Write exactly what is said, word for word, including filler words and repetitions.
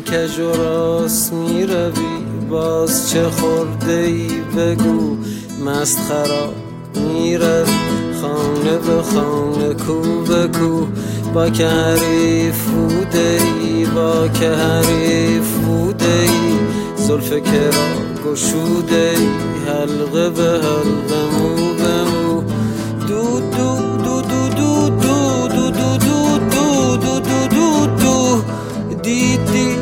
کج و راست می روی، باز چه خورده ای بگو، مست خراب می روی، خانه به خانه کو به کو، با که حریف بوده ای، با که حریف بوده ای، زلف که را گشوده ای، حلقه به حلقه، مو به مو، دو دو دو دو دو دو دو دو دو دو دو دو دو دی دی